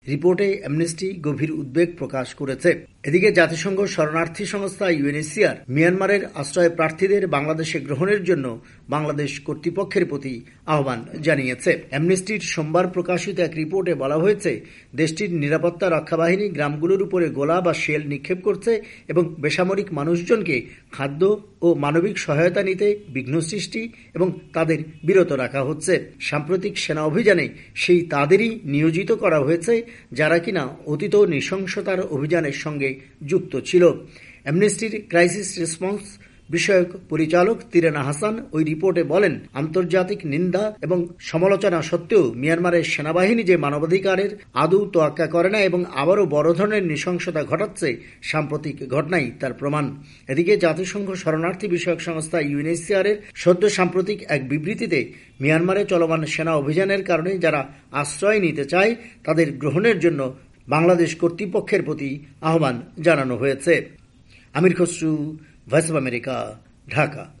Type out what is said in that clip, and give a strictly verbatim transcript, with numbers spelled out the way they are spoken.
রিপোর্টে অ্যামনেস্টি গভীর উদ্বেগ প্রকাশ করেছে। এদিকে জাতিসংঘ শরণার্থী সংস্থা ইউএনএইচসিআর মিয়ানমারের আশ্রয় প্রার্থীদের বাংলাদেশে গ্রহণের জন্য বাংলাদেশ কর্তৃপক্ষের প্রতি আহ্বান জানিয়েছে। অ্যামনেস্টির সোমবার প্রকাশিত এক রিপোর্টে বলা হয়েছে, দেশটির নিরাপত্তা রক্ষা বাহিনী গ্রামগুলোর উপরে গোলা বা শেল নিক্ষেপ করছে এবং বেসামরিক মানুষজনকে খাদ্য ও মানবিক সহায়তা নিতে বিঘ্ন সৃষ্টি এবং তাদের বিরত রাখা হচ্ছে। সাম্প্রতিক সেনা অভিযানে সেই তাদেরই নিয়োজিত করা হয়েছে যারা কিনা অতীত নৃশংসতার অভিযানের সঙ্গে যুক্ত ছিল। অ্যামনেস্টির ক্রাইসিস রেসপন্স বিষয়ক পরিচালক তিরেনা হাসান ওই রিপোর্টে বলেন, আন্তর্জাতিক নিন্দা এবং সমালোচনা সত্ত্বেও মিয়ানমারের সেনাবাহিনী যে মানবাধিকারের আদৌ তোয়াক্কা করে না এবং আবারও বড় ধরনের নৃশংসতা ঘটাচ্ছে, সাম্প্রতিক ঘটনাই তার প্রমাণ। এদিকে জাতিসংঘ শরণার্থী বিষয়ক সংস্থা ইউএনএইচসিআর এর সদ্য সাম্প্রতিক এক বিবৃতিতে মিয়ানমারে চলমান সেনা অভিযানের কারণে যারা আশ্রয় নিতে চায় তাদের গ্রহণের জন্য বাংলাদেশ কর্তৃপক্ষের প্রতি আহ্বান জানানো হয়েছে। Amir Khasru, voice of America, Dhaka.